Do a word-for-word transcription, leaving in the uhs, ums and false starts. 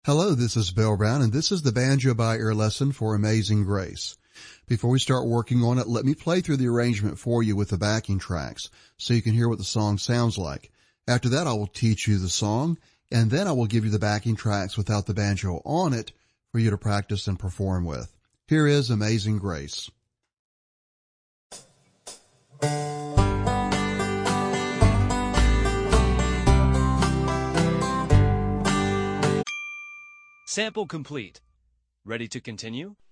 Hello, this is Bill Brown, and this is the Banjo by Ear lesson for Amazing Grace. Before we start working on it, let me play through the arrangement for you with the backing tracks so you can hear what the song sounds like. After that, I will teach you the song, and then I will give you the backing tracks without the banjo on it for you to practice and perform with. Here is Amazing Grace. Sample complete. Ready to continue?